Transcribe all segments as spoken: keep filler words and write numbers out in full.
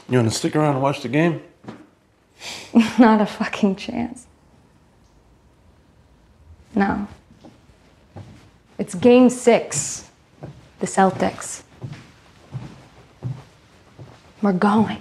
You want to stick around and watch the game? Not a fucking chance. No. It's game six. The Celtics. We're going.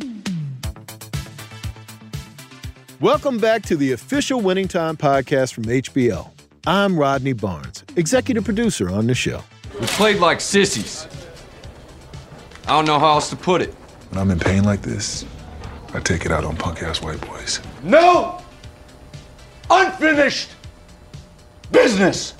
Welcome back to the official Winning Time podcast from H B O. I'm Rodney Barnes, executive producer on the show. We played like sissies. I don't know how else to put it. When I'm in pain like this, I take it out on punk-ass white boys. No! Unfinished business!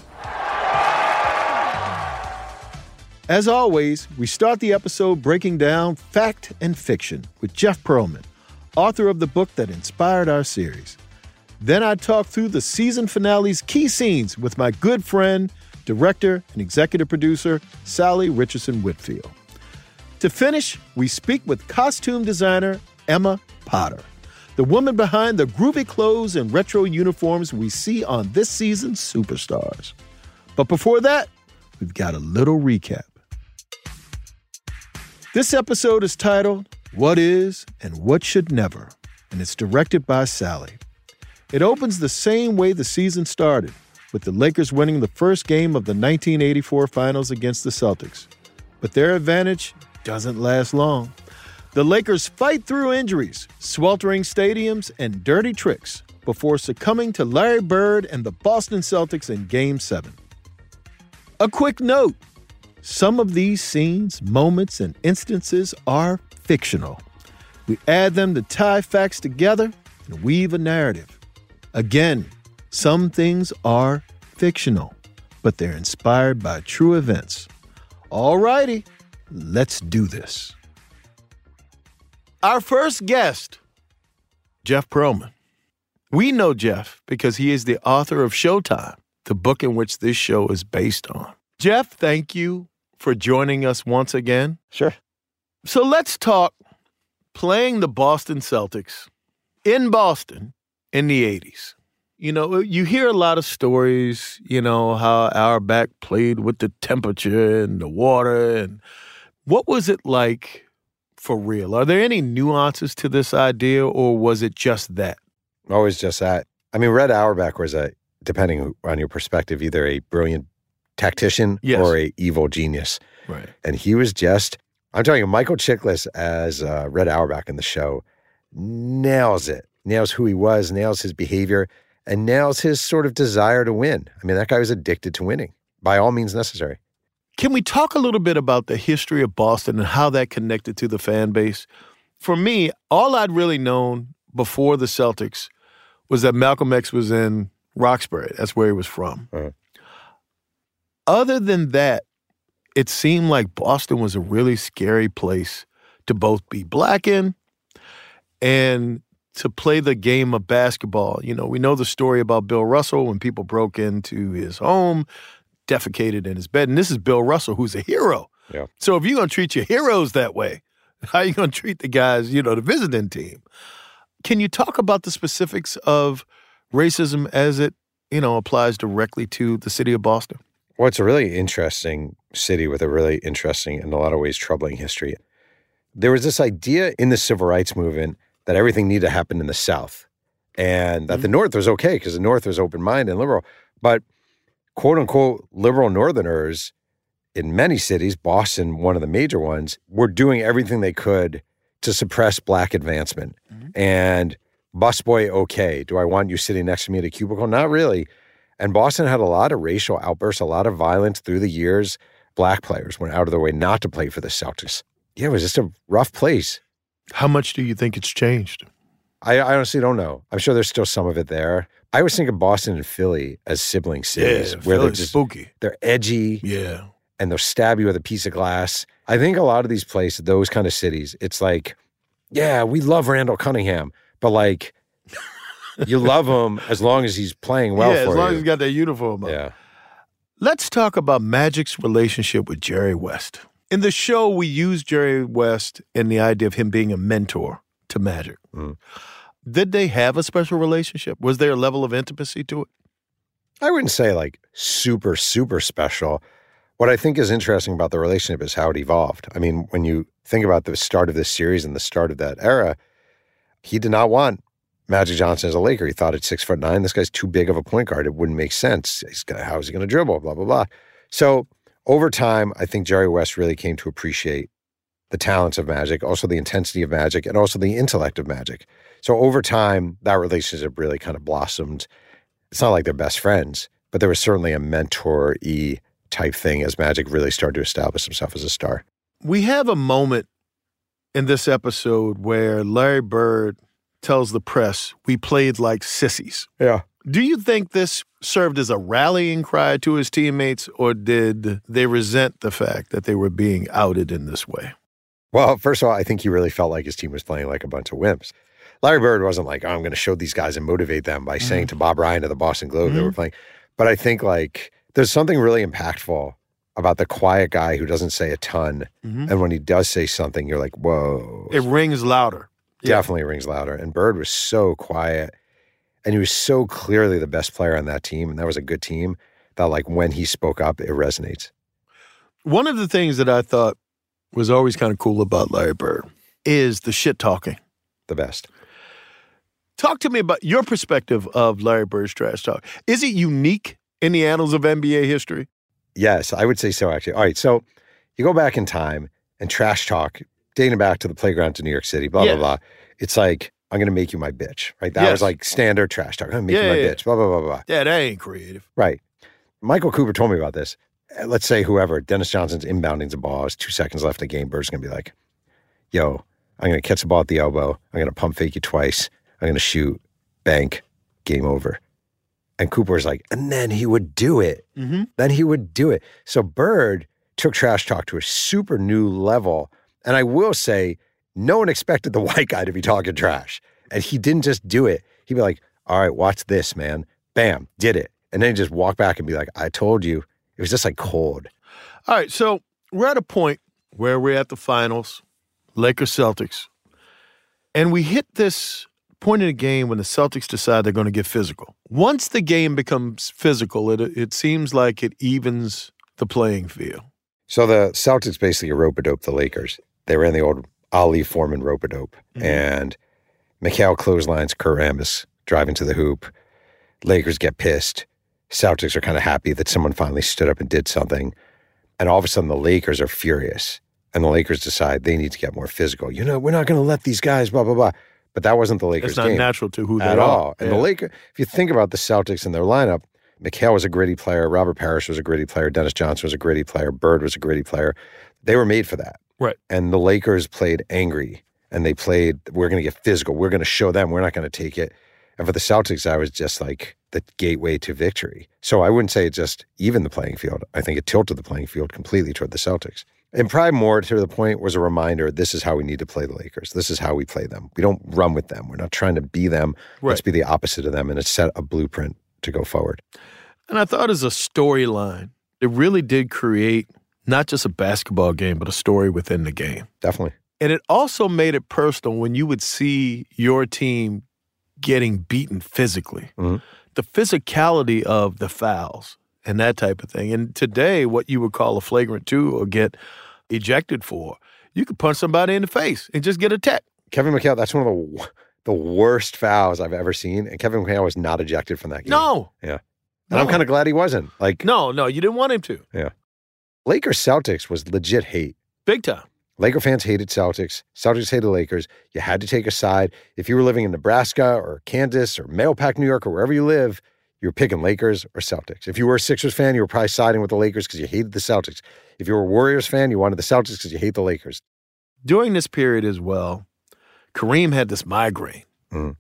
As always, we start the episode breaking down fact and fiction with Jeff Pearlman, author of the book that inspired our series. Then I talk through the season finale's key scenes with my good friend, director, and executive producer, Sally Richardson Whitfield. To finish, we speak with costume designer Emma Potter, the woman behind the groovy clothes and retro uniforms we see on this season's Superstars. But before that, we've got a little recap. This episode is titled, What Is and What Should Never, and it's directed by Sally. It opens the same way the season started, with the Lakers winning the first game of the nineteen eighty-four finals against the Celtics. But their advantage doesn't last long. The Lakers fight through injuries, sweltering stadiums, and dirty tricks before succumbing to Larry Bird and the Boston Celtics in Game seven. A quick note, some of these scenes, moments, and instances are fictional. We add them to tie facts together and weave a narrative. Again, some things are fictional, but they're inspired by true events. All righty, let's do this. Our first guest, Jeff Pearlman. We know Jeff because he is the author of Showtime, the book in which this show is based on. Jeff, thank you for joining us once again. Sure. So let's talk playing the Boston Celtics in Boston in the eighties. You know, you hear a lot of stories, you know, how Auerbach played with the temperature and the water. And what was it like for real? Are there any nuances to this idea, or was it just that? Always just that. I mean, Red Auerbach was a, depending on your perspective, either a brilliant tactician yes. or a evil genius. Right. And he was just, I'm telling you, Michael Chiklis as uh, Red Auerbach in the show nails it. Nails who he was, nails his behavior, and nails his sort of desire to win. I mean, that guy was addicted to winning by all means necessary. Can we talk a little bit about the history of Boston and how that connected to the fan base? For me, all I'd really known before the Celtics was that Malcolm X was in Roxbury. That's where he was from. Uh-huh. Other than that, it seemed like Boston was a really scary place to both be black in and to play the game of basketball. You know, we know the story about Bill Russell when people broke into his home, defecated in his bed. And this is Bill Russell, who's a hero. Yeah. So if you're going to treat your heroes that way, how are you going to treat the guys, you know, the visiting team? Can you talk about the specifics of racism as it, you know, applies directly to the city of Boston? Well, it's a really interesting city with a really interesting, in a lot of ways, troubling history. There was this idea in the civil rights movement that everything needed to happen in the South and that mm-hmm. the North was okay because the North was open-minded and liberal. But quote-unquote liberal Northerners in many cities, Boston, one of the major ones, were doing everything they could to suppress black advancement. Mm-hmm. And busboy, okay. Do I want you sitting next to me at a cubicle? Not really. And Boston had a lot of racial outbursts, a lot of violence through the years. Black players went out of their way not to play for the Celtics. Yeah, it was just a rough place. How much do you think it's changed? I, I honestly don't know. I'm sure there's still some of it there. I always think of Boston and Philly as sibling cities. Yeah, where Philly's they're just spooky. They're edgy. Yeah. And they'll stab you with a piece of glass. I think a lot of these places, those kind of cities, it's like, yeah, we love Randall Cunningham, but like, you love him as long as he's playing well yeah, for you. as long as he's got that uniform on. Yeah. Let's talk about Magic's relationship with Jerry West. In the show, we use Jerry West and the idea of him being a mentor to Magic. Mm. Did they have a special relationship? Was there a level of intimacy to it? I wouldn't say like super, super special. What I think is interesting about the relationship is how it evolved. I mean, when you think about the start of this series and the start of that era, he did not want Magic Johnson as a Laker. He thought at six foot nine, this guy's too big of a point guard. It wouldn't make sense. He's gonna, how is he going to dribble? Blah, blah, blah. So over time, I think Jerry West really came to appreciate the talents of Magic, also the intensity of Magic, and also the intellect of Magic. So over time, that relationship really kind of blossomed. It's not like they're best friends, but there was certainly a mentor-y type thing as Magic really started to establish himself as a star. We have a moment in this episode where Larry Bird tells the press, we played like sissies. Yeah. Do you think this served as a rallying cry to his teammates, or did they resent the fact that they were being outed in this way? Well, first of all, I think he really felt like his team was playing like a bunch of wimps. Larry Bird wasn't like, oh, I'm going to show these guys and motivate them by mm-hmm. saying to Bob Ryan of the Boston Globe mm-hmm. they were playing. But I think like there's something really impactful about the quiet guy who doesn't say a ton. Mm-hmm. And when he does say something, you're like, whoa. It rings louder. Definitely yeah. rings louder. And Bird was so quiet. And he was so clearly the best player on that team. And that was a good team that like when he spoke up, it resonates. One of the things that I thought was always kind of cool about Larry Bird is the shit talking. The best. Talk to me about your perspective of Larry Bird's trash talk. Is it unique in the annals of N B A history? Yes, I would say so, actually. All right, so you go back in time and trash talk, dating back to the playground to New York City, blah, yes. blah, blah. It's like, I'm going to make you my bitch, right? That yes. was like standard trash talk. I'm going to make yeah, you my yeah. bitch, blah, blah, blah, blah. Yeah, that ain't creative. Right. Michael Cooper told me about this. Let's say whoever, Dennis Johnson's inbounding the ball, there's two seconds left in the game, Bird's going to be like, yo, I'm going to catch the ball at the elbow. I'm going to pump fake you twice. I'm going to shoot, bank, game over. And Cooper's like, and then he would do it. Mm-hmm. Then he would do it. So Bird took trash talk to a super new level. And I will say, no one expected the white guy to be talking trash. And he didn't just do it. He'd be like, all right, watch this, man. Bam, did it. And then he'd just walk back and be like, I told you. It was just like cold. All right, so we're at a point where we're at the finals, Lakers Celtics, and we hit this point in the game when the Celtics decide they're going to get physical. Once the game becomes physical, it it seems like it evens the playing field. So the Celtics basically rope-a-dope the Lakers. They ran the old Ali Foreman rope-a-dope. Mm-hmm. And Mikhail clotheslines Kurt Rambis driving to the hoop. Lakers get pissed. Celtics are kind of happy that someone finally stood up and did something. And all of a sudden, the Lakers are furious. And the Lakers decide they need to get more physical. You know, we're not going to let these guys, blah, blah, blah. But that wasn't the Lakers' It's not game. natural to who they at are. all. And yeah. the Lakers, if you think about the Celtics and their lineup, Mikhail was a gritty player. Robert Parrish was a gritty player. Dennis Johnson was a gritty player. Bird was a gritty player. They were made for that. Right. And the Lakers played angry. And they played, we're going to get physical. We're going to show them. We're not going to take it. And for the Celtics, I was just like the gateway to victory. So I wouldn't say it just evened the playing field. I think it tilted the playing field completely toward the Celtics. And probably more to the point was a reminder, this is how we need to play the Lakers. This is how we play them. We don't run with them. We're not trying to be them. Right. Let's be the opposite of them. And it's set a blueprint to go forward. And I thought as a storyline, it really did create not just a basketball game, but a story within the game. Definitely. And it also made it personal when you would see your team getting beaten physically. Mm-hmm. The physicality of the fouls and that type of thing. And today, what you would call a flagrant two or get ejected for, you could punch somebody in the face and just get a tech. Kevin McHale, that's one of the the worst fouls I've ever seen. And Kevin McHale was not ejected from that game. No. Yeah. And no. I'm kind of glad he wasn't. Like, No, no, you didn't want him to. Yeah. Lakers Celtics was legit hate. Big time. Laker fans hated Celtics. Celtics hated Lakers. You had to take a side. If you were living in Nebraska or Kansas or Mahopac, New York, or wherever you live, you were picking Lakers or Celtics. If you were a Sixers fan, you were probably siding with the Lakers because you hated the Celtics. If you were a Warriors fan, you wanted the Celtics because you hate the Lakers. During this period as well, Kareem had this migraine. Mm.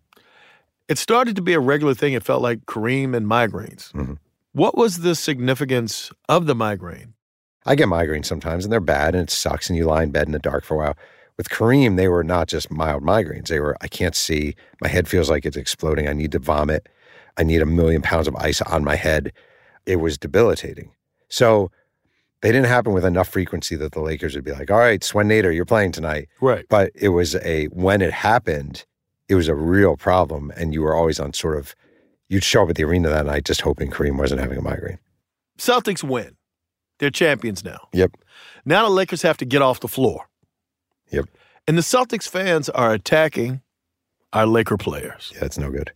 It started to be a regular thing. It felt like Kareem and migraines. Mm-hmm. What was the significance of the migraine? I get migraines sometimes, and they're bad, and it sucks, and you lie in bed in the dark for a while. With Kareem, they were not just mild migraines. They were, I can't see. My head feels like it's exploding. I need to vomit. I need a million pounds of ice on my head. It was debilitating. So they didn't happen with enough frequency that the Lakers would be like, all right, Swen Nader, you're playing tonight. Right. But it was a, when it happened, it was a real problem, and you were always on sort of, you'd show up at the arena that night just hoping Kareem wasn't having a migraine. Celtics win. They're champions now. Yep. Now the Lakers have to get off the floor. Yep. And the Celtics fans are attacking our Laker players. Yeah, it's no good.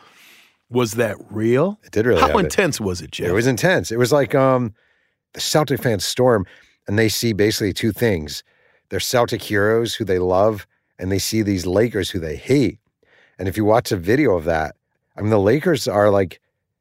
Was that real? It did really How happen. intense was it, Jeff? It was intense. It was like um, the Celtic fans storm, and they see basically two things. They're Celtic heroes who they love, and they see these Lakers who they hate. And if you watch a video of that, I mean, the Lakers are like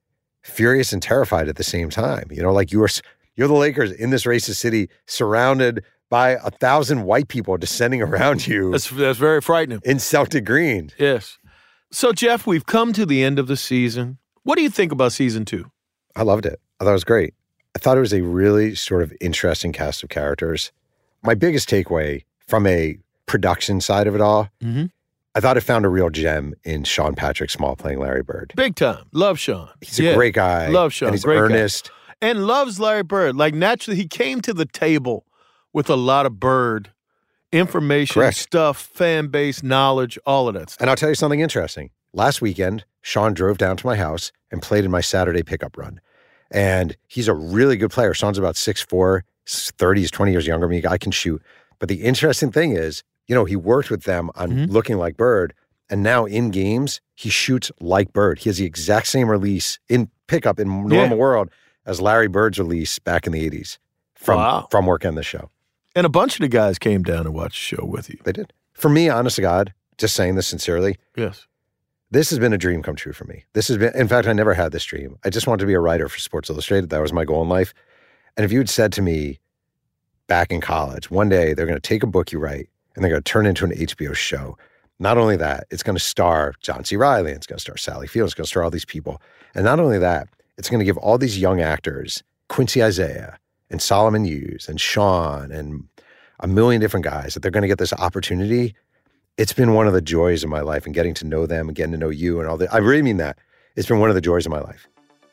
furious and terrified at the same time. You know, like you are, you're the Lakers in this racist city surrounded by a thousand white people descending around you. That's, that's very frightening. In Celtic green. Yes. So, Jeff, we've come to the end of the season. What do you think about season two? I loved it. I thought it was great. I thought it was a really sort of interesting cast of characters. My biggest takeaway from a production side of it all, mm-hmm. I thought it found a real gem in Sean Patrick Small playing Larry Bird. Big time. Love Sean. He's a yeah. great guy. Love Sean. And he's great earnest. Guy. And loves Larry Bird. Like, naturally, he came to the table with a lot of Bird information, Correct. stuff, fan base, knowledge, all of that stuff. And I'll tell you something interesting. Last weekend, Sean drove down to my house and played in my Saturday pickup run. And he's a really good player. Sean's about six foot four, thirty, he's twenty years younger than me. I can shoot. But the interesting thing is, you know, he worked with them on mm-hmm. looking like Bird. And now in games, he shoots like Bird. He has the exact same release in pickup in normal yeah. world as Larry Bird's release back in the eighties from, wow. from working on the show. And a bunch of the guys came down and watched the show with you. They did. For me, honest to God, just saying this sincerely. Yes. This has been a dream come true for me. This has been, in fact, I never had this dream. I just wanted to be a writer for Sports Illustrated. That was my goal in life. And if you had said to me back in college, one day they're going to take a book you write and they're going to turn it into an H B O show. Not only that, it's going to star John C. Reilly, it's going to star Sally Field, it's going to star all these people. And not only that, it's going to give all these young actors, Quincy Isaiah and Solomon Hughes and Sean and a million different guys, that they're going to get this opportunity. It's been one of the joys of my life, and getting to know them and getting to know you and all that. I really mean that. It's been one of the joys of my life.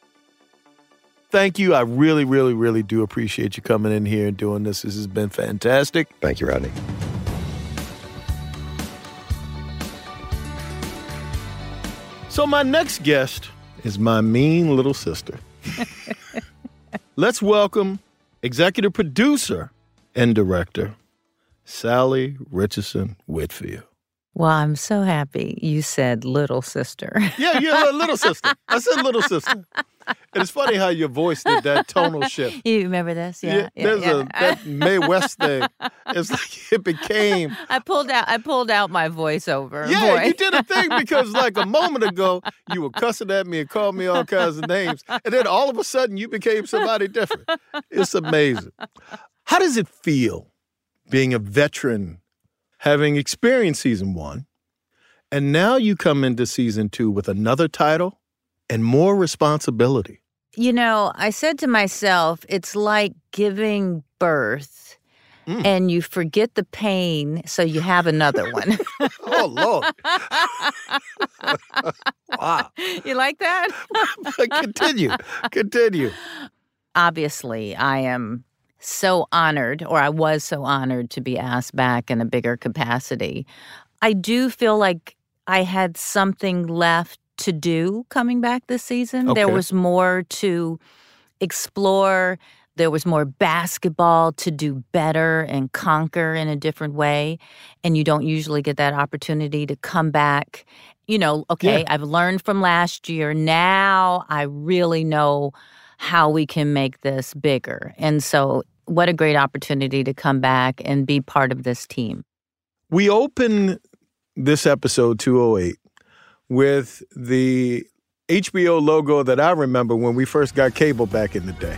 Thank you. I really, really, really do appreciate you coming in here and doing this. This has been fantastic. Thank you, Rodney. So my next guest is my mean little sister. Let's welcome executive producer and director, Sally Richardson Whitfield. Well, I'm so happy you said little sister. Yeah, you're a little sister. I said little sister. And it's funny how your voice did that tonal shift. You remember this? Yeah. yeah, yeah there's yeah. a that Mae West thing. It's like it became. I pulled out. I pulled out my voiceover. Yeah, voice. you did a thing because like a moment ago you were cussing at me and called me all kinds of names, and then all of a sudden you became somebody different. It's amazing. How does it feel being a veteran, having experienced season one, and now you come into season two with another title and more responsibility? You know, I said to myself, it's like giving birth mm. and you forget the pain, so you have another one. Oh, Lord. Wow. You like that? Continue. Continue. Obviously, I am so honored, or I was so honored to be asked back in a bigger capacity. I do feel like I had something left to do coming back this season. Okay. There was more to explore. There was more basketball to do better and conquer in a different way. And you don't usually get that opportunity to come back. You know, okay, yeah. I've learned from last year. Now I really know how we can make this bigger. And so what a great opportunity to come back and be part of this team. We open this episode two oh eight with the H B O logo that I remember when we first got cable back in the day.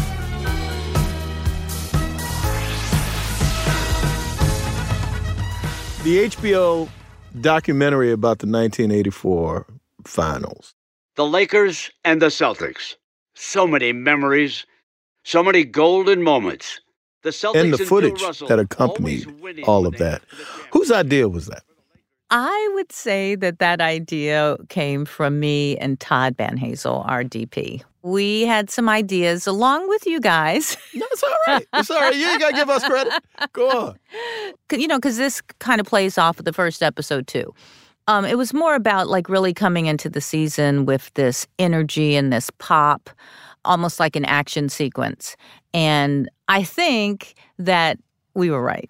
The H B O documentary about the nineteen eighty-four finals. The Lakers and the Celtics. So many memories, so many golden moments. The Celtics and the footage Russell, that accompanied all of that. Whose idea was that? I would say that that idea came from me and Todd Van Hazel, our D P. We had some ideas along with you guys. No, it's all right. It's all right. You ain't got to give us credit. Go on. You know, because this kind of plays off of the first episode, too. Um, it was more about, like, really coming into the season with this energy and this pop. almost like an action sequence. And I think that we were right.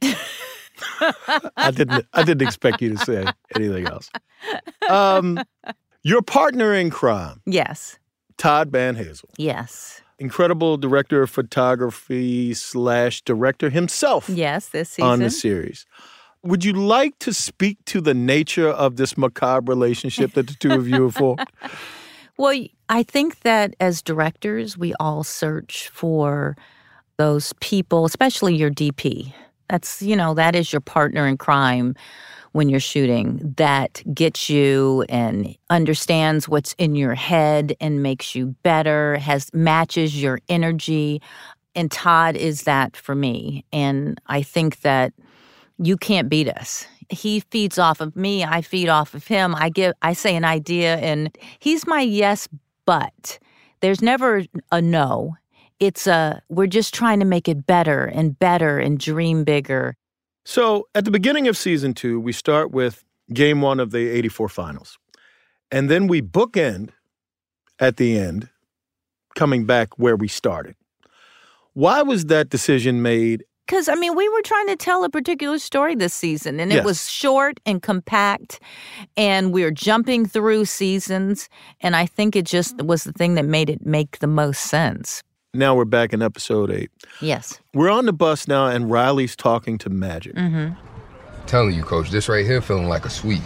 I didn't I didn't expect you to say anything else. Um, your partner in crime. Yes. Todd Van Hazel. Yes. Incredible director of photography slash director himself. Yes, this season. On the series. Would you like to speak to the nature of this macabre relationship that the two of you have formed? Well, I think that as directors, we all search for those people, especially your D P. That's, you know, that is your partner in crime when you're shooting, that gets you and understands what's in your head and makes you better, has matches your energy. And Todd is that for me. And I think that you can't beat us. He feeds off of me. I feed off of him. I give, I say an idea and he's my yes, but there's never a no. It's a, we're just trying to make it better and better and dream bigger. So at the beginning of season two, we start with game one of the eighty-four finals. And then we bookend at the end, coming back where we started. Why was that decision made? Because, I mean, we were trying to tell a particular story this season, and it Yes. was short and compact, and we were jumping through seasons, and I think it just was the thing that made it make the most sense. Now we're back in episode eight. Yes. We're on the bus now, and Riley's talking to Magic. Mm-hmm. Telling you, Coach, this right here feeling like a sweep.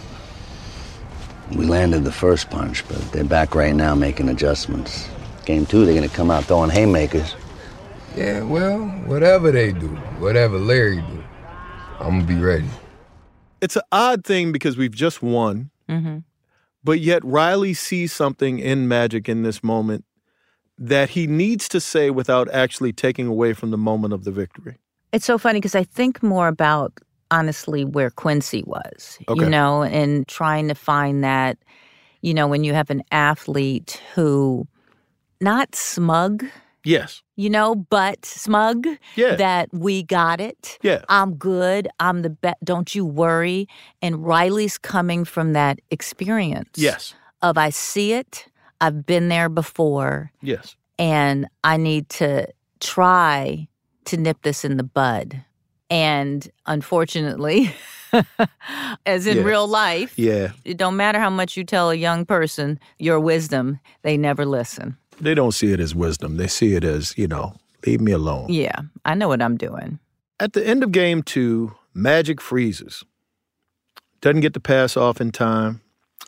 We landed the first punch, but they're back right now making adjustments. Game two, they're going to come out throwing haymakers. Yeah, well, whatever they do, whatever Larry do, I'm going to be ready. It's an odd thing because we've just won, Mm-hmm. but yet Riley sees something in Magic in this moment that he needs to say without actually taking away from the moment of the victory. It's so funny because I think more about, honestly, where Quincy was, Okay. you know, and trying to find that, you know, when you have an athlete who, not smug, Yes. you know, but smug, Yeah. that we got it. Yeah. I'm good. I'm the best. Don't you worry. And Riley's coming from that experience. Yes. Of I see it. I've been there before. Yes. And I need to try to nip this in the bud. And unfortunately, as in Yes. real life, Yeah. it don't matter how much you tell a young person your wisdom, they never listen. They don't see it as wisdom. They see it as, you know, leave me alone. Yeah, I know what I'm doing. At the end of game two, Magic freezes. Doesn't get the pass off in time,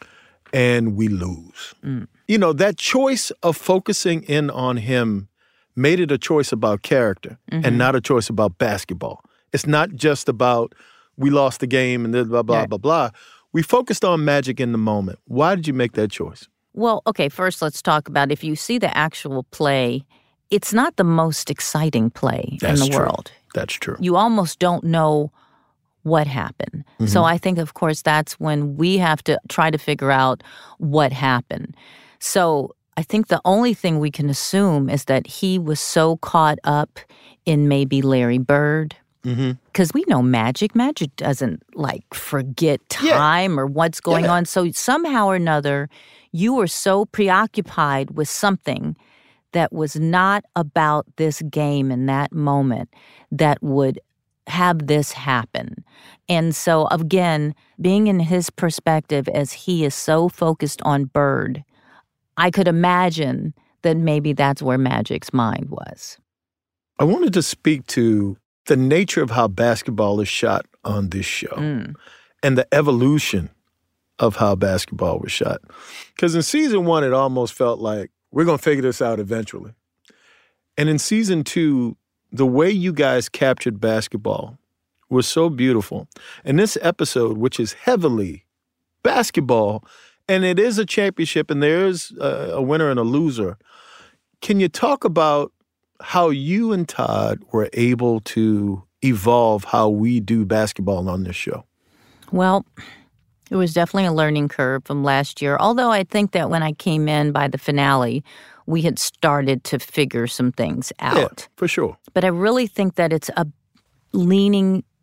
and we lose. Mm. You know, that choice of focusing in on him made it a choice about character Mm-hmm. and not a choice about basketball. It's not just about we lost the game and blah, blah, Right. blah, blah. We focused on Magic in the moment. Why did you make that choice? Well, okay, first let's talk about if you see the actual play, it's not the most exciting play That's in the true. world. That's true. You almost don't know what happened. Mm-hmm. So I think, of course, that's when we have to try to figure out what happened. So I think the only thing we can assume is that he was so caught up in maybe Larry Bird. Mm-hmm. Because we know Magic. Magic doesn't, like, forget Yeah. time or what's going Yeah. on. So somehow or another, you were so preoccupied with something that was not about this game in that moment that would have this happen. And so, again, being in his perspective as he is so focused on Bird, I could imagine that maybe that's where Magic's mind was. I wanted to speak to the nature of how basketball is shot on this show Mm. and the evolution of how basketball was shot. Because in season one, it almost felt like we're going to figure this out eventually. And in season two, the way you guys captured basketball was so beautiful. And this episode, which is heavily basketball, and it is a championship and there is a, a winner and a loser, can you talk about how you and Todd were able to evolve how we do basketball on this show? Well, it was definitely a learning curve from last year, although I think that when I came in by the finale, we had started to figure some things out. Yeah, for sure. But I really think that it's a leaning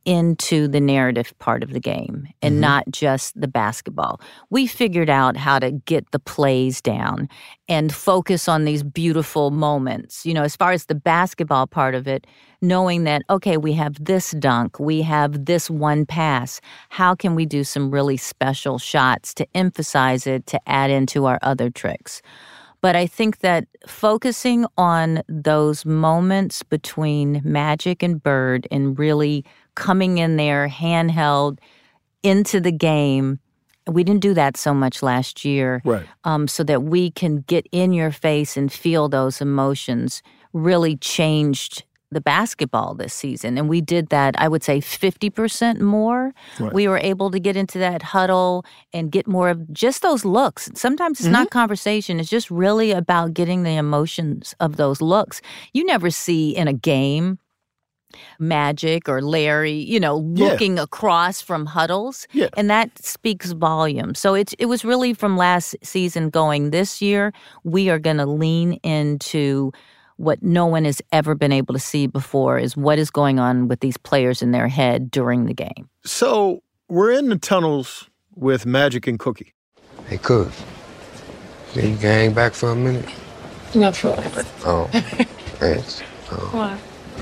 into the narrative part of the game and mm-hmm. not just the basketball. We figured out how to get the plays down and focus on these beautiful moments. You know, as far as the basketball part of it, knowing that, okay, we have this dunk, we have this one pass. How can we do some really special shots to emphasize it, to add into our other tricks? But I think that focusing on those moments between Magic and Bird and really coming in there handheld into the game, we didn't do that so much last year. Right. Um, so that we can get in your face and feel those emotions really changed the basketball this season. And we did that, I would say, fifty percent more. Right. We were able to get into that huddle and get more of just those looks. Sometimes it's mm-hmm. not conversation. It's just really about getting the emotions of those looks. You never see in a game Magic or Larry, you know, looking yeah. across from huddles. Yeah. And that speaks volumes. So it's, it was really from last season going this year, we are going to lean into what no one has ever been able to see before is what is going on with these players in their head during the game. So we're in the tunnels with Magic and Cookie. Hey, Cook. Think you can hang back for a minute? No, for Oh, thanks. Oh. Why?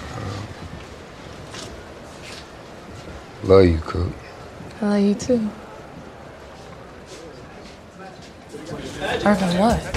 Um, love you, Cook. I love you, too. Irvin, what?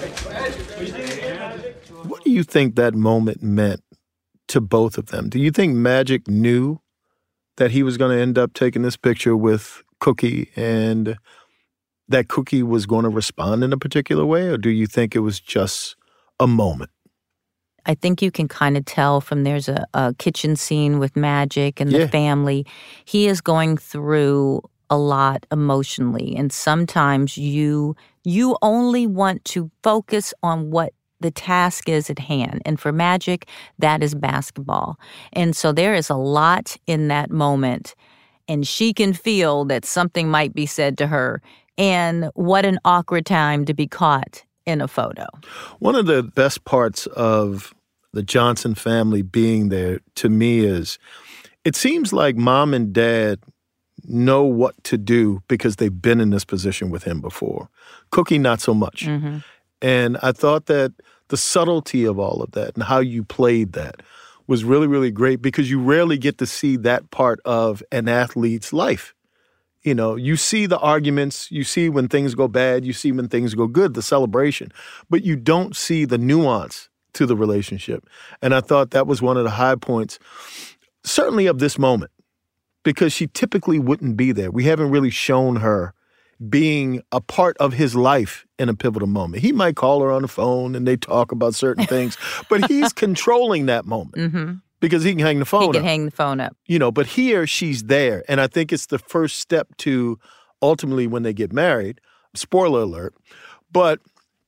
What do you think that moment meant to both of them? Do you think Magic knew that he was going to end up taking this picture with Cookie and that Cookie was going to respond in a particular way? Or do you think it was just a moment? I think you can kind of tell from there's a, a kitchen scene with Magic and the yeah. family. He is going through a lot emotionally. And sometimes you you only want to focus on what the task is at hand. And for Magic, that is basketball. And so there is a lot in that moment. And she can feel that something might be said to her. And what an awkward time to be caught in a photo. One of the best parts of the Johnson family being there to me is it seems like mom and dad know what to do because they've been in this position with him before. Cookie, not so much. Mm-hmm. And I thought that the subtlety of all of that and how you played that was really, really great because you rarely get to see that part of an athlete's life. You know, you see the arguments, you see when things go bad, you see when things go good, the celebration, but you don't see the nuance to the relationship. And I thought that was one of the high points, certainly of this moment, because she typically wouldn't be there. We haven't really shown her being a part of his life in a pivotal moment. He might call her on the phone and they talk about certain things, but he's controlling that moment mm-hmm. because he can hang the phone up. He can hang the phone up. You know, but here she's there. And I think it's the first step to ultimately when they get married, spoiler alert, but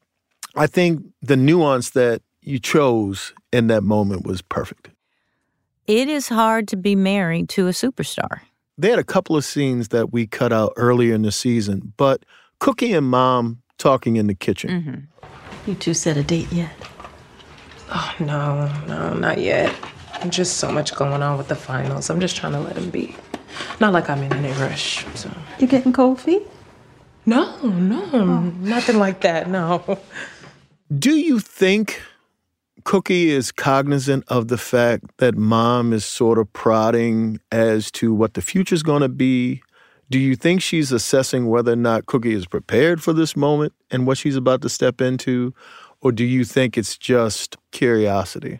I think the nuance that you chose in that moment was perfect. It is hard to be married to a superstar. They had a couple of scenes that we cut out earlier in the season, but Cookie and Mom talking in the kitchen. Mm-hmm. You two set a date yet? Oh, no, no, not yet. Just so much going on with the finals. I'm just trying to let him be. Not like I'm in any rush, so. You getting cold feet? No, no, oh. nothing like that, no. Do you think Cookie is cognizant of the fact that Mom is sort of prodding as to what the future's going to be? Do you think she's assessing whether or not Cookie is prepared for this moment and what she's about to step into? Or do you think it's just curiosity?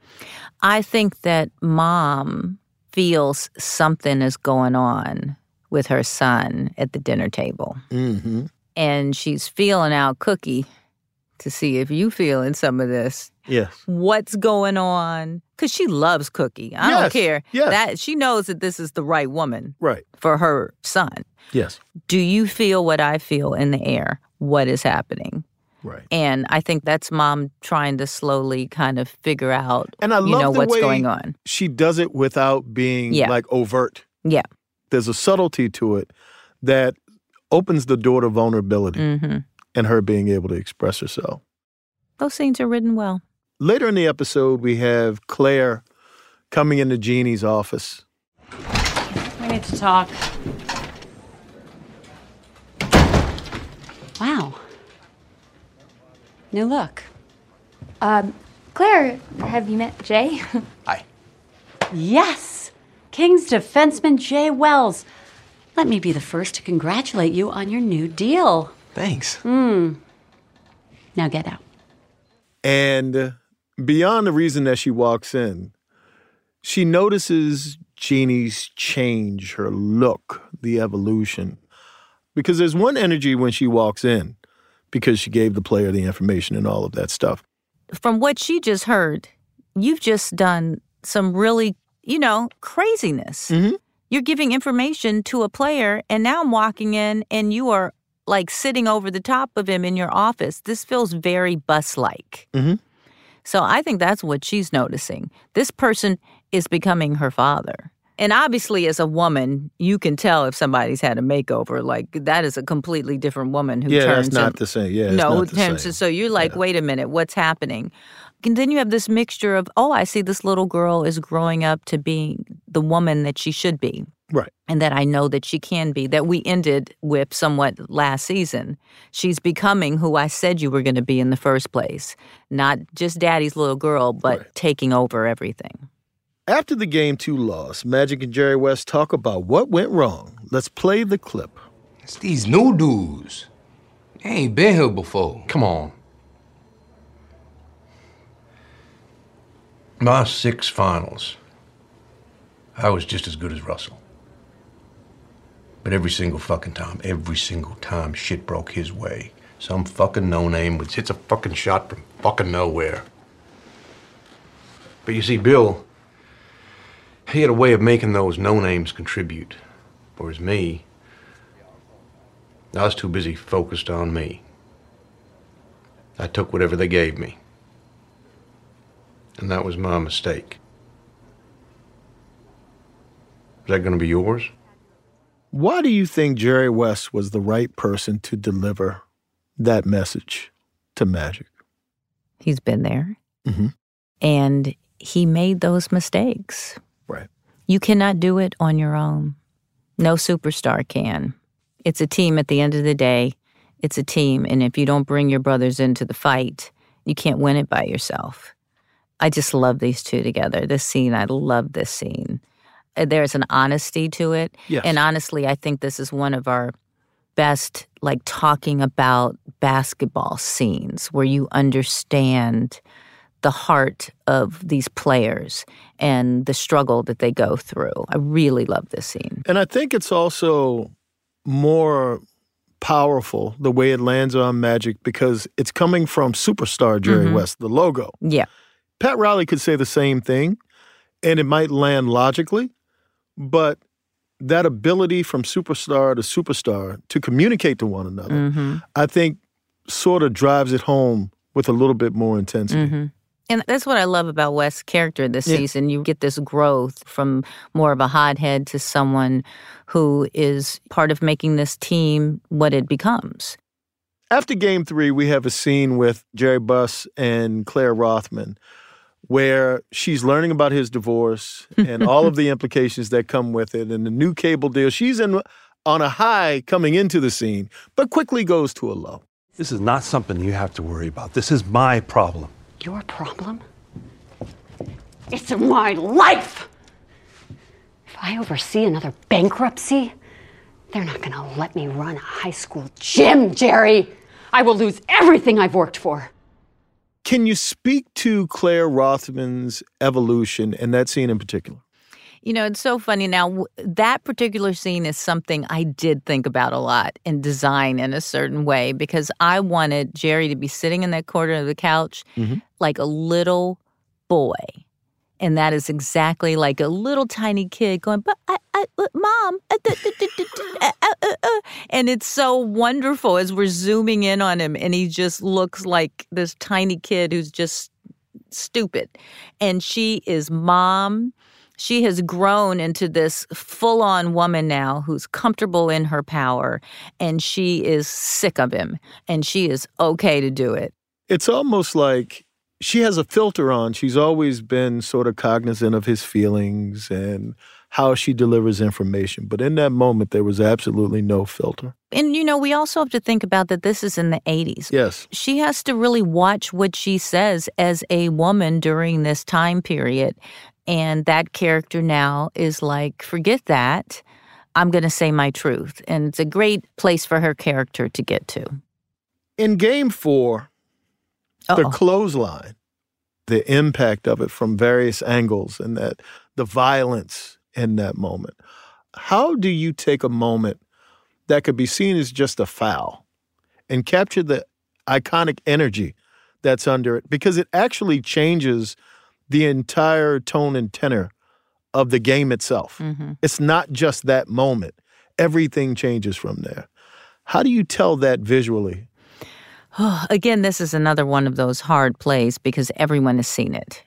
I think that Mom feels something is going on with her son at the dinner table. Mm-hmm. And she's feeling out Cookie to see if you feeling some of this. Yes. What's going on? Because she loves Cookie. I yes. don't care. Yes. That she knows that this is the right woman right. for her son. Yes. Do you feel what I feel in the air? What is happening? Right. And I think that's Mom trying to slowly kind of figure out, and I love you know, the what's way going on. She does it without being yeah. like overt. Yeah. There's a subtlety to it that opens the door to vulnerability mm-hmm. and her being able to express herself. Those scenes are written well. Later in the episode, we have Claire coming into Jeannie's office. need to talk. Wow. New look. Um, Claire, have you met Jay? Hi. Yes! King's defenseman Jay Wells. Let me be the first to congratulate you on your new deal. Thanks. Hmm. Now get out. And beyond the reason that she walks in, she notices Jeannie's change, her look, the evolution. Because there's one energy when she walks in, because she gave the player the information and all of that stuff. From what she just heard, you've just done some really, you know, craziness. Mm-hmm. You're giving information to a player, and now I'm walking in, and you are, like, sitting over the top of him in your office. This feels very bus-like. Mm-hmm. So I think that's what she's noticing. This person is becoming her father. And obviously, as a woman, you can tell if somebody's had a makeover. Like, that is a completely different woman who yeah, turns... that's not in, the same. Yeah, it's no, not the turns, same. So you're like, yeah. wait a minute, what's happening? And then you have this mixture of, oh, I see this little girl is growing up to be the woman that she should be. Right. And that I know that she can be, that we ended with somewhat last season. She's becoming who I said you were going to be in the first place. Not just daddy's little girl, but right. taking over everything. After the game two loss, Magic and Jerry West talk about what went wrong. Let's play the clip. It's these new dudes. They ain't been here before. Come on. My six finals, I was just as good as Russell. But every single fucking time, every single time shit broke his way, some fucking no-name would hit a fucking shot from fucking nowhere. But you see, Bill, he had a way of making those no-names contribute. Whereas me, I was too busy focused on me. I took whatever they gave me. And that was my mistake. Is that gonna be yours? Why do you think Jerry West was the right person to deliver that message to Magic? He's been there. Mm-hmm. And he made those mistakes. Right. You cannot do it on your own. No superstar can. It's a team at the end of the day. It's a team. And if you don't bring your brothers into the fight, you can't win it by yourself. I just love these two together. This scene, I love this scene. There's an honesty to it. Yes. And honestly, I think this is one of our best, like, talking about basketball scenes where you understand the heart of these players and the struggle that they go through. I really love this scene. And I think it's also more powerful the way it lands on Magic because it's coming from superstar Jerry mm-hmm. West, the logo. Yeah. Pat Riley could say the same thing, and it might land logically, but that ability from superstar to superstar to communicate to one another, mm-hmm. I think sort of drives it home with a little bit more intensity. Mm-hmm. And that's what I love about West's character this yeah. season. You get this growth from more of a hothead to someone who is part of making this team what it becomes. After game three, we have a scene with Jerry Buss and Claire Rothman where she's learning about his divorce and all of the implications that come with it and the new cable deal. She's in on a high coming into the scene, but quickly goes to a low. This is not something you have to worry about. This is my problem. Your problem? It's my life! If I oversee another bankruptcy, they're not gonna let me run a high school gym, Jerry! I will lose everything I've worked for. Can you speak to Claire Rothman's evolution and that scene in particular? You know, it's so funny. Now, that particular scene is something I did think about a lot in design in a certain way because I wanted Jerry to be sitting in that corner of the couch mm-hmm. like a little boy. And that is exactly like a little tiny kid going, but I, I, Mom. Uh, uh, uh, uh. And it's so wonderful as we're zooming in on him. And he just looks like this tiny kid who's just stupid. And she is Mom. She has grown into this full-on woman now who's comfortable in her power. And she is sick of him. And she is okay to do it. It's almost like she has a filter on. She's always been sort of cognizant of his feelings and how she delivers information. But in that moment, there was absolutely no filter. And, you know, we also have to think about that this is in the eighties. Yes. She has to really watch what she says as a woman during this time period. And that character now is like, forget that. I'm going to say my truth. And it's a great place for her character to get to. In game four, Uh-oh. the clothesline, the impact of it from various angles and that the violence in that moment. How do you take a moment that could be seen as just a foul and capture the iconic energy that's under it? Because it actually changes the entire tone and tenor of the game itself. Mm-hmm. It's not just that moment. Everything changes from there. How do you tell that visually? Again, this is another one of those hard plays because everyone has seen it.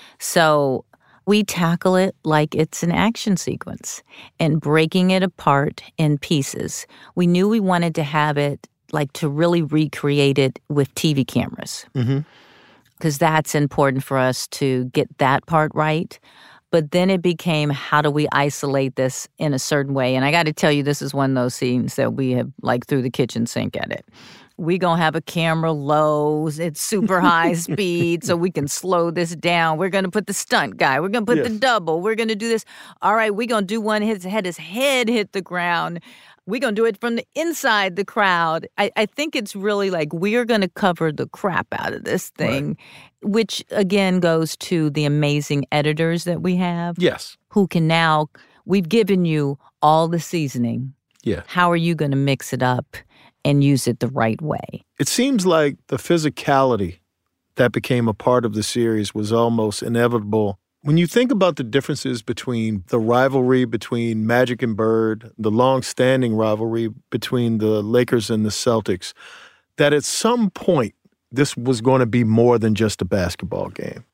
So we tackle it like it's an action sequence and breaking it apart in pieces. We knew we wanted to have it like to really recreate it with T V cameras because Mm-hmm. that's important for us to get that part right. But then it became, how do we isolate this in a certain way? And I got to tell you, this is one of those scenes that we have like threw the kitchen sink at it. We gonna have a camera low, it's super high speed, so we can slow this down. We're gonna put the stunt guy. We're gonna put Yes. the double. We're gonna do this. All right, we're gonna do one. His head, his head hit the ground. We're gonna do it from the inside the crowd. I, I think it's really like we are gonna cover the crap out of this thing, right. Which again goes to the amazing editors that we have. Yes. Who can now, we've given you all the seasoning. Yeah. How are you gonna mix it up and use it the right way? It seems like the physicality that became a part of the series was almost inevitable. When you think about the differences between the rivalry between Magic and Bird, the long-standing rivalry between the Lakers and the Celtics, that at some point this was going to be more than just a basketball game.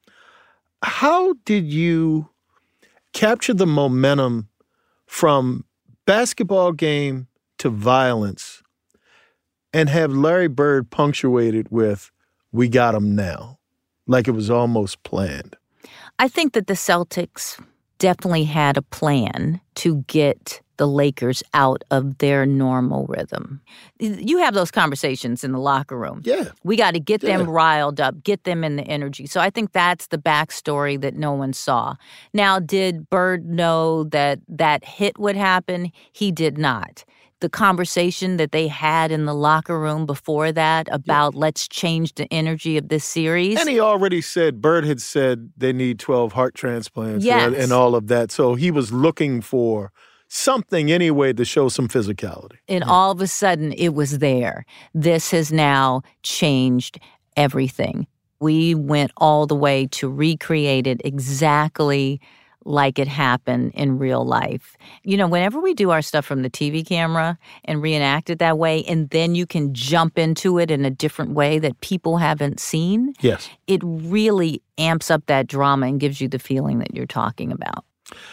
How did you capture the momentum from basketball game to violence and have Larry Bird punctuated with, we got him now, like it was almost planned? I think that the Celtics definitely had a plan to get the Lakers out of their normal rhythm. You have those conversations in the locker room. Yeah. We got to get Yeah. them riled up, get them in the energy. So I think that's the backstory that no one saw. Now, did Bird know that that hit would happen? He did not. The conversation that they had in the locker room before that about yeah. let's change the energy of this series. And he already said, Bird had said they need twelve heart transplants yes. and all of that. So he was looking for something anyway to show some physicality. And yeah. all of a sudden, it was there. This has now changed everything. We went all the way to recreate it exactly like it happened in real life. You know, whenever we do our stuff from the T V camera and reenact it that way, and then you can jump into it in a different way that people haven't seen, yes, it really amps up that drama and gives you the feeling that you're talking about.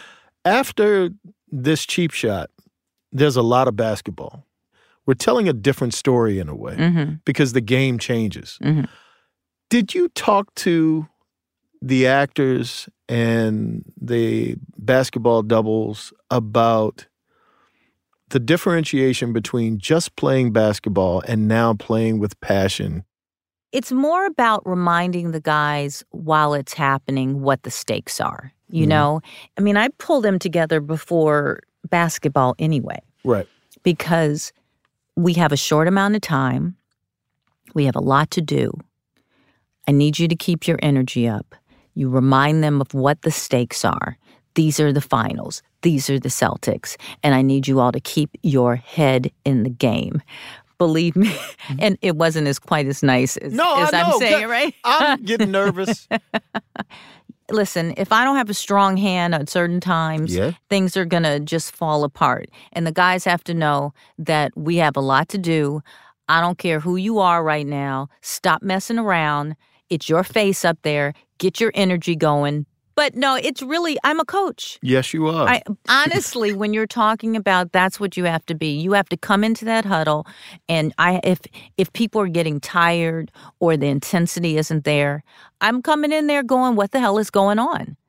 After this cheap shot, there's a lot of basketball. We're telling a different story in a way mm-hmm. because the game changes. Mm-hmm. Did you talk to the actors and the basketball doubles about the differentiation between just playing basketball and now playing with passion? It's more about reminding the guys while it's happening what the stakes are. You mm-hmm. know, I mean, I pull them together before basketball anyway. Right. Because we have a short amount of time. We have a lot to do. I need you to keep your energy up. You remind them of what the stakes are. These are the finals. These are the Celtics. And I need you all to keep your head in the game. Believe me. And it wasn't as quite as nice as, no, as I I'm know. saying, right? I'm getting nervous. Listen, if I don't have a strong hand at certain times, yeah. things are going to just fall apart. And the guys have to know that we have a lot to do. I don't care who you are right now. Stop messing around. It's your face up there. Get your energy going. But no, it's really, I'm a coach. Yes, you are. I, honestly, when you're talking about that's what you have to be. You have to come into that huddle, and I if if people are getting tired or the intensity isn't there, I'm coming in there going, what the hell is going on?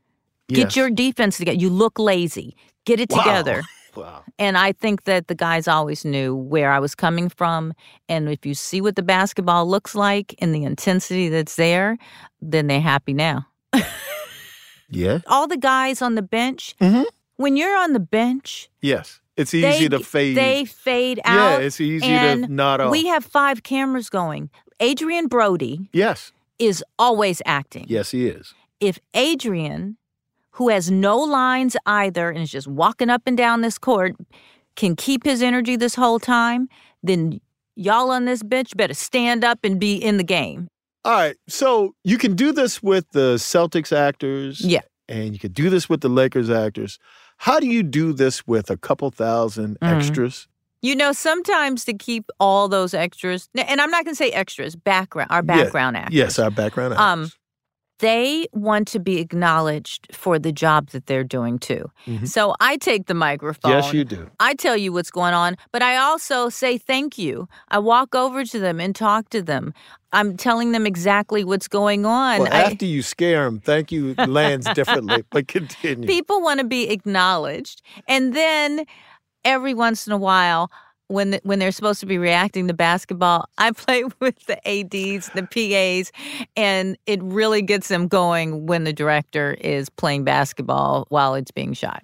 Get Yes. your defense together. You look lazy. Get it Wow. together. Wow. And I think that the guys always knew where I was coming from. And if you see what the basketball looks like and the intensity that's there, then they're happy now. Yeah. All the guys on the bench, Mm-hmm. when you're on the bench, Yes. It's easy they, to fade. They fade Yeah, out. it's easy and to nod off. We have five cameras going. Adrian Brody Yes. is always acting. Yes, he is. If Adrian, who has no lines either and is just walking up and down this court, can keep his energy this whole time, then y'all on this bench better stand up and be in the game. All right. So you can do this with the Celtics actors. Yeah. And you can do this with the Lakers actors. How do you do this with a couple thousand Mhm. extras? You know, sometimes to keep all those extras, and I'm not going to say extras, background, our background Yeah. actors. Yes, our background actors. Um, they want to be acknowledged for the job that they're doing too. Mhm. So I take the microphone. Yes, you do. I tell you what's going on, but I also say thank you. I walk over to them and talk to them. I'm telling them exactly what's going on. Well, I- after you scare them, thank you lands differently, but continue. People want to be acknowledged. And then every once in a while, when the, when they're supposed to be reacting to basketball, I play with the A Ds, the P As, and it really gets them going when the director is playing basketball while it's being shot.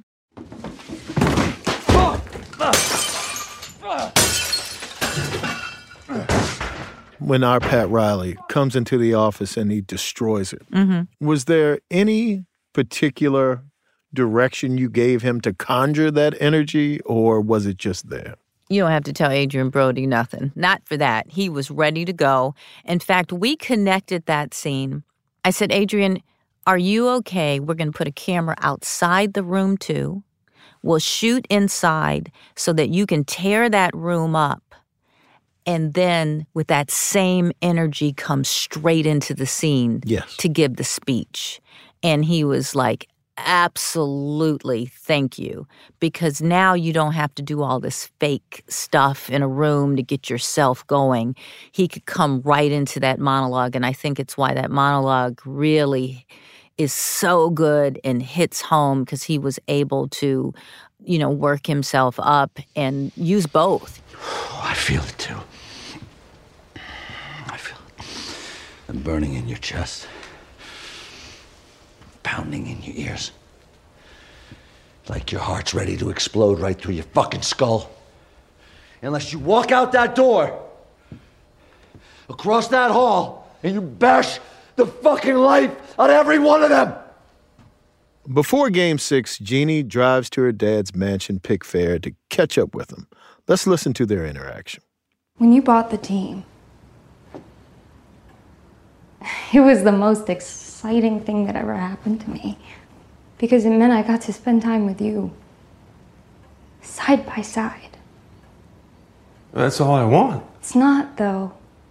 When our Pat Riley comes into the office and he destroys it, Mm-hmm. was there any particular direction you gave him to conjure that energy, or was it just there? You don't have to tell Adrian Brody nothing. Not for that. He was ready to go. In fact, we connected that scene. I said, Adrian, are you okay? We're going to put a camera outside the room, too. We'll shoot inside so that you can tear that room up. And then with that same energy come straight into the scene Yes. to give the speech. And he was like, absolutely, thank you. Because now you don't have to do all this fake stuff in a room to get yourself going. He could come right into that monologue. And I think it's why that monologue really is so good and hits home, because he was able to, you know, work himself up and use both. Oh, I feel it too. I feel it. The burning in your chest. Pounding in your ears. Like your heart's ready to explode right through your fucking skull. Unless you walk out that door, across that hall, and you bash the fucking life out of every one of them. Before Game six, Jeannie drives to her dad's mansion, Pickfair, to catch up with him. Let's listen to their interaction. When you bought the team, it was the most exciting thing that ever happened to me. Because it meant I got to spend time with you. Side by side. That's all I want. It's not, though.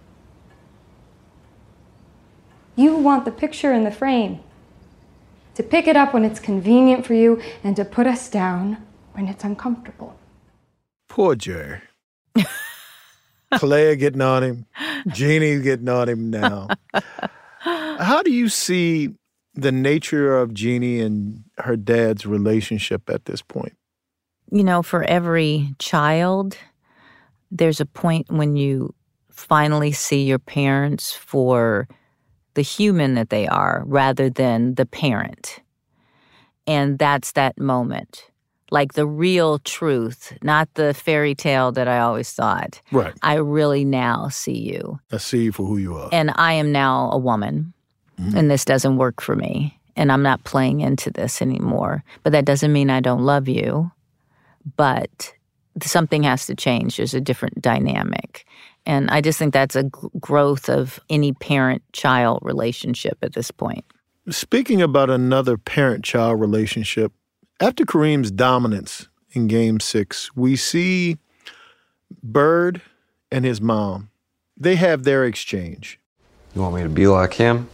You want the picture in the frame. To pick it up when it's convenient for you and to put us down when it's uncomfortable. Poor Jerry. Claire getting on him. Jeannie getting on him now. How do you see the nature of Jeannie and her dad's relationship at this point? You know, for every child, there's a point when you finally see your parents for the human that they are rather than the parent. And that's that moment. Like the real truth, not the fairy tale that I always thought. Right. I really now see you. I see you for who you are. And I am now a woman. Mm-hmm. And this doesn't work for me. And I'm not playing into this anymore. But that doesn't mean I don't love you. But something has to change. There's a different dynamic. And I just think that's a g- growth of any parent-child relationship at this point. Speaking about another parent-child relationship, after Kareem's dominance in Game six, we see Bird and his mom. They have their exchange. You want me to be like him?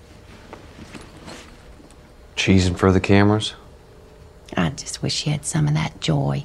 Cheesing for the cameras? I just wish you had some of that joy.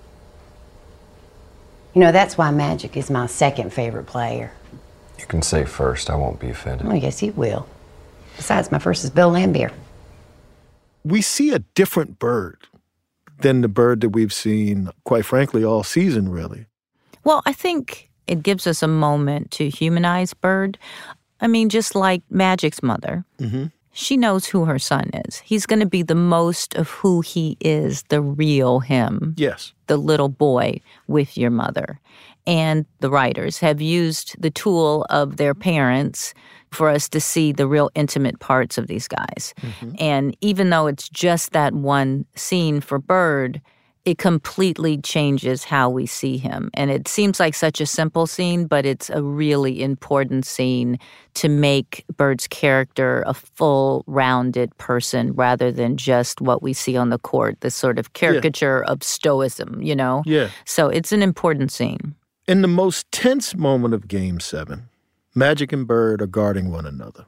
You know, that's why Magic is my second favorite player. You can say first. I won't be offended. Oh, yes, he will. Besides, my first is Bill Lambier. we see a different Bird than the Bird that we've seen, quite frankly, all season, really. Well, I think it gives us a moment to humanize Bird. I mean, just like Magic's mother. Mm-hmm. She knows who her son is. He's going to be the most of who he is, the real him. Yes. The little boy with your mother. And the writers have used the tool of their parents for us to see the real intimate parts of these guys. Mm-hmm. And even though it's just that one scene for Bird, it completely changes how we see him. And it seems like such a simple scene, but it's a really important scene to make Bird's character a full, rounded person rather than just what we see on the court, this sort of caricature yeah. of stoicism, you know? Yeah. So it's an important scene. In the most tense moment of Game seven, Magic and Bird are guarding one another.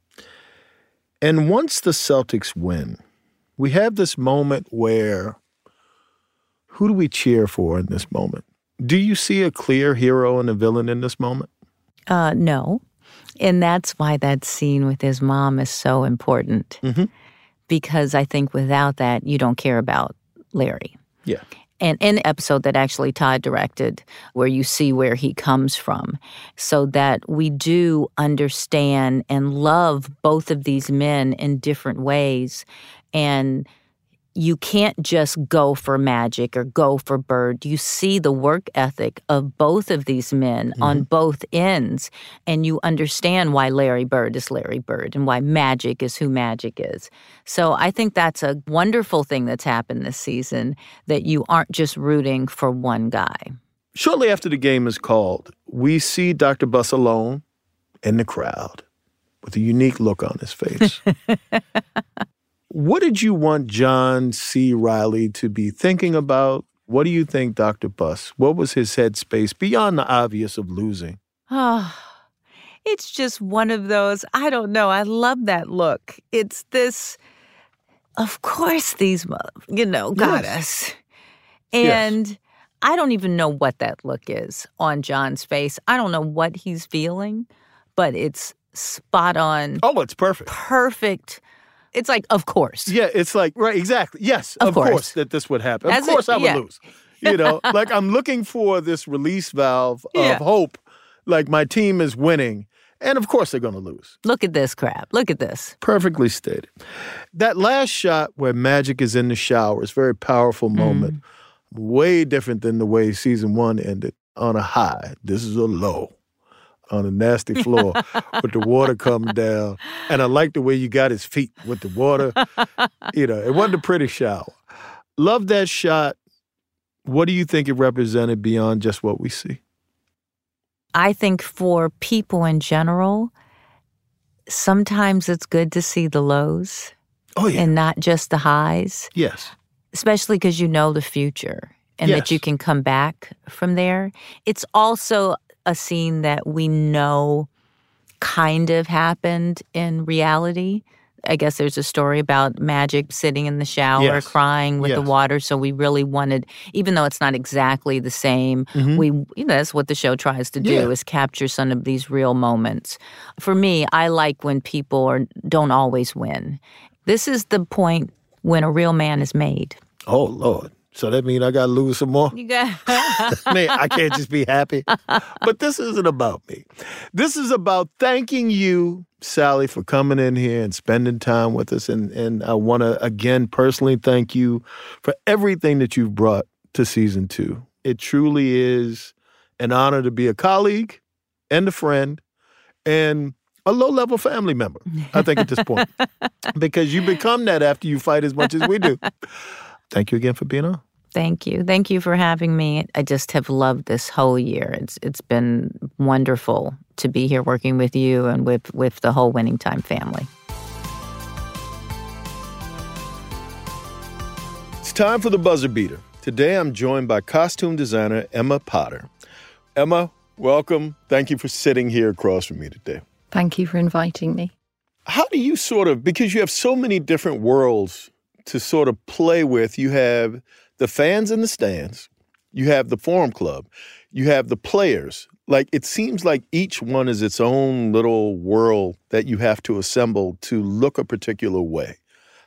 And once the Celtics win, we have this moment where who do we cheer for in this moment? Do you see a clear hero and a villain in this moment? Uh, no. And that's why that scene with his mom is so important. Mm-hmm. Because I think without that, you don't care about Larry. Yeah. And an episode that actually Todd directed where you see where he comes from so that we do understand and love both of these men in different ways. And you can't just go for Magic or go for Bird. You see the work ethic of both of these men mm-hmm. on both ends, and you understand why Larry Bird is Larry Bird and why Magic is who Magic is. So I think that's a wonderful thing that's happened this season, that you aren't just rooting for one guy. Shortly after the game is called, we see Doctor Buss alone in the crowd with a unique look on his face. What did you want John C. Reilly to be thinking about? What do you think, Doctor Buss? What was his headspace beyond the obvious of losing? Oh, it's just one of those, I don't know, I love that look. It's this, of course these, you know, got yes. us. And yes. I don't even know what that look is on John's face. I don't know what he's feeling, but it's spot on. Oh, it's perfect. Perfect. It's like, of course. Yeah, it's like, right, exactly. Yes, of, of course. course that this would happen. As of course it, I would yeah. lose. You know, like I'm looking for this release valve of yeah. hope. Like my team is winning. And of course they're going to lose. Look at this crap. Look at this. Perfectly stated. That last shot where Magic is in the shower is a very powerful moment. Mm. Way different than the way season one ended on a high. This is a low. On a nasty floor with the water coming down. And I like the way you got his feet with the water. You know, it wasn't a pretty shower. Love that shot. What do you think it represented beyond just what we see? I think for people in general, sometimes it's good to see the lows. Oh, yeah. And not just the highs. Yes. Especially because you know the future and yes. that you can come back from there. It's also a scene that we know kind of happened in reality. I guess there's a story about Magic sitting in the shower, yes. crying with yes. the water. So we really wanted, even though it's not exactly the same, mm-hmm. we you know, that's what the show tries to do yeah. is capture some of these real moments. For me, I like when people are, don't always win. This is the point when a real man is made. Oh, Lord. So that means I got to lose some more? You got Man, I can't just be happy. But this isn't about me. This is about thanking you, Sally, for coming in here and spending time with us. And, and I want to, again, personally thank you for everything that you've brought to season two. It truly is an honor to be a colleague and a friend and a low-level family member, I think, at this point. Because you become that after you fight as much as we do. Thank you again for being on. Thank you. Thank you for having me. I just have loved this whole year. It's it's been wonderful to be here working with you and with, with the whole Winning Time family. It's time for the buzzer beater. Today I'm joined by costume designer Emma Potter. Emma, welcome. Thank you for sitting here across from me today. Thank you for inviting me. How do you sort of, because you have so many different worlds to sort of play with, you have the fans in the stands, you have the Forum Club, you have the players. Like, it seems like each one is its own little world that you have to assemble to look a particular way.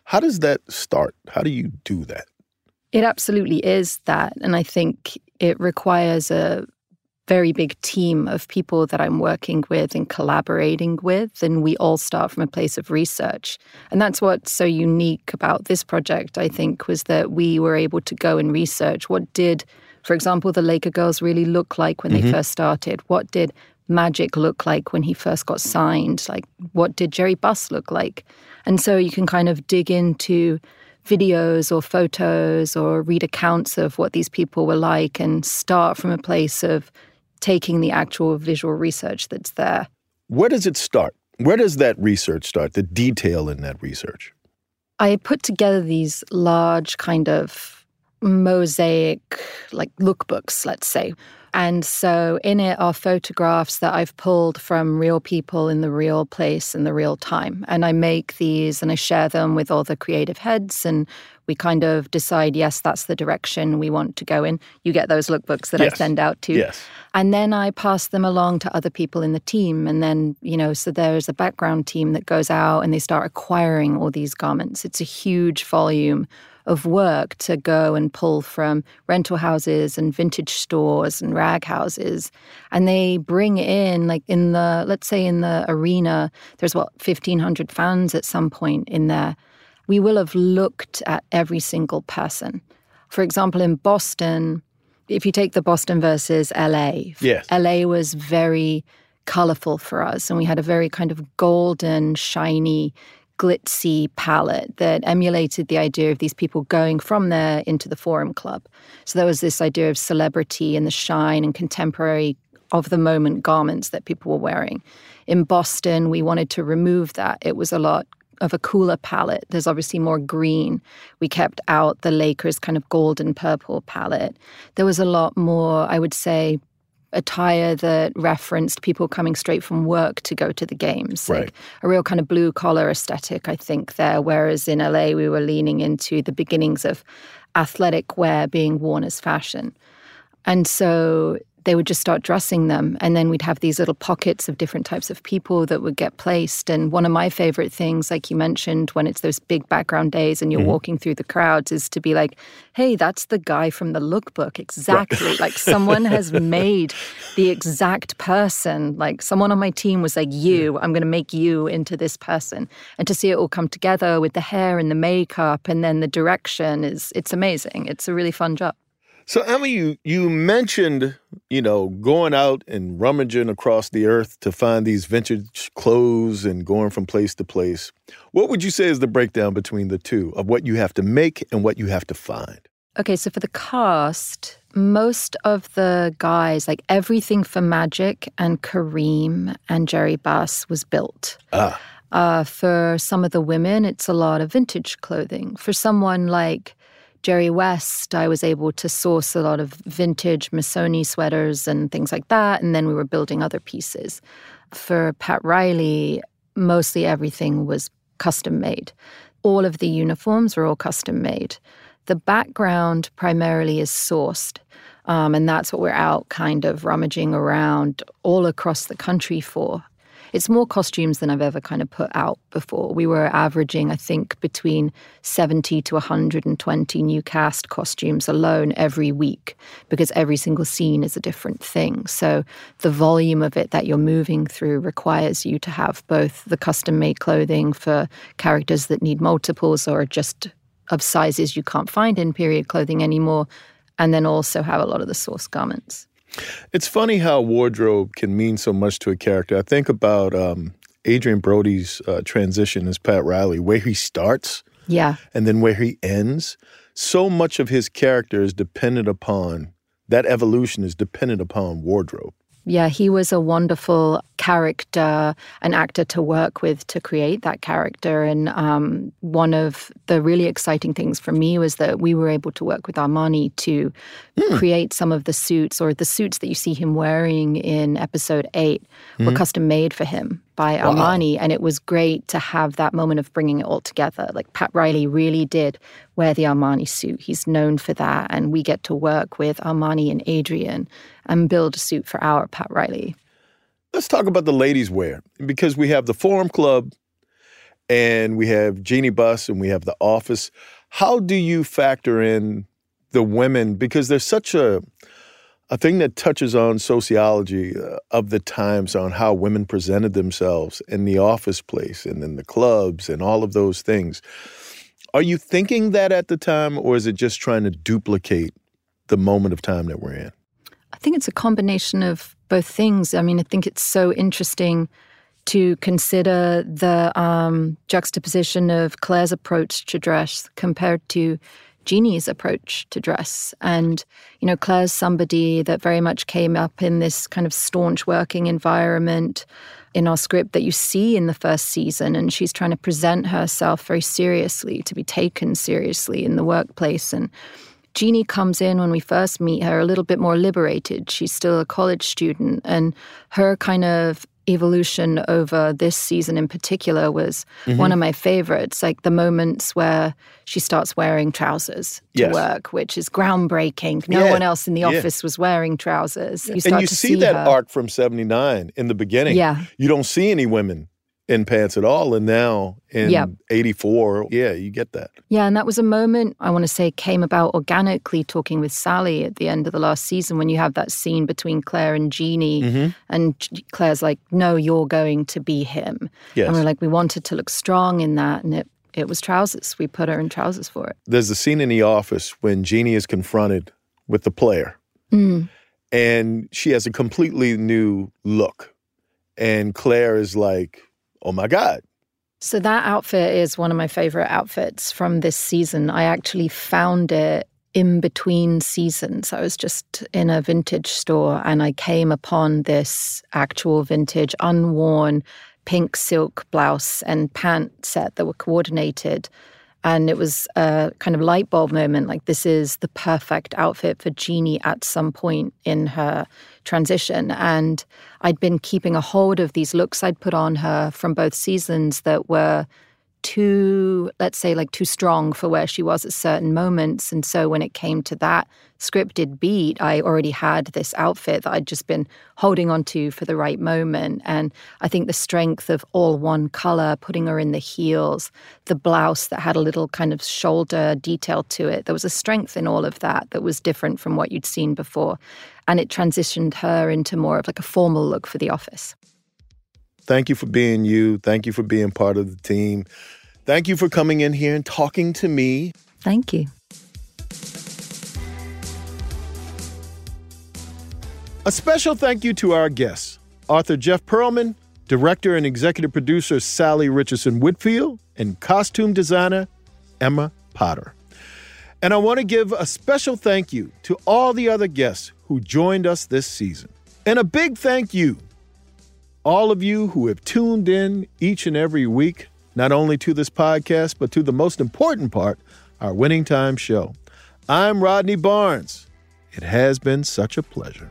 How does that start? How do you do that? It absolutely is that. And I think it requires a very big team of people that I'm working with and collaborating with. And we all start from a place of research. And that's what's so unique about this project, I think, was that we were able to go and research what did, for example, the Laker girls really look like when mm-hmm. they first started? What did Magic look like when he first got signed? Like, what did Jerry Buss look like? And so you can kind of dig into videos or photos or read accounts of what these people were like and start from a place of taking the actual visual research that's there. Where does it start? Where does that research start, the detail in that research? I put together these large kind of mosaic, like lookbooks, let's say. And so in it are photographs that I've pulled from real people in the real place in the real time. And I make these and I share them with all the creative heads, and we kind of decide, yes, that's the direction we want to go in. You get those lookbooks that yes. I send out to. Yes. And then I pass them along to other people in the team. And then, you know, so there's a background team that goes out and they start acquiring all these garments. It's a huge volume of work to go and pull from rental houses and vintage stores and rag houses. And they bring in, like in the, let's say in the arena, there's what, fifteen hundred fans at some point in there. We will have looked at every single person. For example, in Boston, if you take the Boston versus L A, yes. L A was very colorful for us. And we had a very kind of golden, shiny, glitzy palette that emulated the idea of these people going from there into the Forum Club. So there was this idea of celebrity and the shine and contemporary of the moment garments that people were wearing. In Boston, we wanted to remove that. It was a lot of a cooler palette. There's obviously more green. We kept out the Lakers kind of gold and purple palette. There was a lot more, I would say, attire that referenced people coming straight from work to go to the games. Right. Like a real kind of blue collar aesthetic, I think, there. Whereas in L A, we were leaning into the beginnings of athletic wear being worn as fashion. And so they would just start dressing them. And then we'd have these little pockets of different types of people that would get placed. And one of my favorite things, like you mentioned, when it's those big background days and you're mm-hmm. walking through the crowds, is to be like, hey, that's the guy from the lookbook. Exactly. Right. Like someone has made the exact person. Like someone on my team was like, you, I'm going to make you into this person. And to see it all come together with the hair and the makeup and then the direction is, it's amazing. It's a really fun job. So, Emma, you, you mentioned, you know, going out and rummaging across the earth to find these vintage clothes and going from place to place. What would you say is the breakdown between the two of what you have to make and what you have to find? Okay, so for the cast, most of the guys, like everything for Magic and Kareem and Jerry Buss was built. Ah. Uh, for some of the women, it's a lot of vintage clothing. For someone like Jerry West, I was able to source a lot of vintage Missoni sweaters and things like that, and then we were building other pieces. For Pat Riley, mostly everything was custom made. All of the uniforms were all custom made. The background primarily is sourced, um, and that's what we're out kind of rummaging around all across the country for. It's more costumes than I've ever kind of put out before. We were averaging, I think, between seventy to one hundred twenty new cast costumes alone every week because every single scene is a different thing. So the volume of it that you're moving through requires you to have both the custom-made clothing for characters that need multiples or just of sizes you can't find in period clothing anymore, and then also have a lot of the source garments. It's funny how wardrobe can mean so much to a character. I think about um, Adrian Brody's uh, transition as Pat Riley, where he starts yeah, and then where he ends. So much of his character is dependent upon, that evolution is dependent upon wardrobe. Yeah, he was a wonderful character, an actor to work with to create that character. And um, one of the really exciting things for me was that we were able to work with Armani to mm. create some of the suits, or the suits that you see him wearing in episode eight mm-hmm. were custom made for him by wow. Armani. And it was great to have that moment of bringing it all together. Like Pat Riley really did wear the Armani suit. He's known for that. And we get to work with Armani and Adrian and build a suit for our Pat Riley. Let's talk about the ladies' wear, because we have the Forum Club and we have Jeannie Buss, and we have The Office. How do you factor in the women? Because there's such a a thing that touches on sociology uh, of the times, on how women presented themselves in the office place and in the clubs and all of those things. Are you thinking that at the time, or is it just trying to duplicate the moment of time that we're in? I think it's a combination of both things. I mean, I think it's so interesting to consider the um, juxtaposition of Claire's approach to dress compared to Jeannie's approach to dress. And, you know, Claire's somebody that very much came up in this kind of staunch working environment in our script that you see in the first season. And she's trying to present herself very seriously, to be taken seriously in the workplace. And Jeannie comes in when we first meet her a little bit more liberated. She's still a college student. And her kind of evolution over this season in particular was mm-hmm. one of my favorites, like the moments where she starts wearing trousers to yes. work, which is groundbreaking. No yeah. one else in the yeah. office was wearing trousers. You and start you to see, see that her. arc from seventy-nine in the beginning. Yeah. You don't see any women in pants at all. And now in yep. eighty-four, yeah, you get that. Yeah, and that was a moment, I want to say, came about organically talking with Sally at the end of the last season when you have that scene between Claire and Jeannie. Mm-hmm. And Claire's like, no, you're going to be him. Yes. And we're like, we wanted to look strong in that. And it, it was trousers. We put her in trousers for it. There's a scene in The Office when Jeannie is confronted with the player. Mm. And she has a completely new look. And Claire is like, oh my God. So that outfit is one of my favorite outfits from this season. I actually found it in between seasons. I was just in a vintage store and I came upon this actual vintage, unworn pink silk blouse and pant set that were coordinated. And it was a kind of light bulb moment, like this is the perfect outfit for Jeannie at some point in her transition. And I'd been keeping a hold of these looks I'd put on her from both seasons that were too, let's say, like too strong for where she was at certain moments. And so when it came to that scripted beat, I already had this outfit that I'd just been holding on to for the right moment. And I think the strength of all one color, putting her in the heels, the blouse that had a little kind of shoulder detail to it, there was a strength in all of that that was different from what you'd seen before. And it transitioned her into more of like a formal look for the office. Thank you for being you. Thank you for being part of the team. Thank you for coming in here and talking to me. Thank you. A special thank you to our guests, author Jeff Pearlman, director and executive producer Sally Richardson Whitfield, and costume designer Emma Potter. And I want to give a special thank you to all the other guests who joined us this season. And a big thank you, all of you who have tuned in each and every week, not only to this podcast, but to the most important part, our Winning Time show. I'm Rodney Barnes. It has been such a pleasure.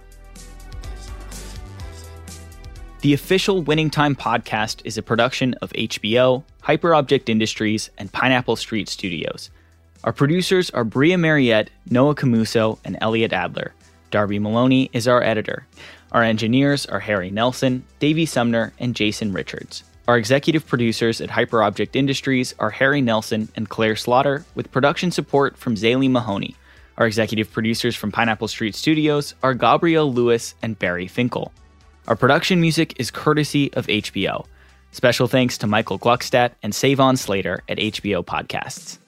The official Winning Time podcast is a production of H B O, Hyperobject Industries, and Pineapple Street Studios. Our producers are Bria Mariette, Noah Camuso, and Elliot Adler. Darby Maloney is our editor. Our engineers are Harry Nelson, Davey Sumner, and Jason Richards. Our executive producers at Hyperobject Industries are Harry Nelson and Claire Slaughter, with production support from Zaylee Mahoney. Our executive producers from Pineapple Street Studios are Gabrielle Lewis and Barry Finkel. Our production music is courtesy of H B O. Special thanks to Michael Gluckstadt and Savon Slater at H B O Podcasts.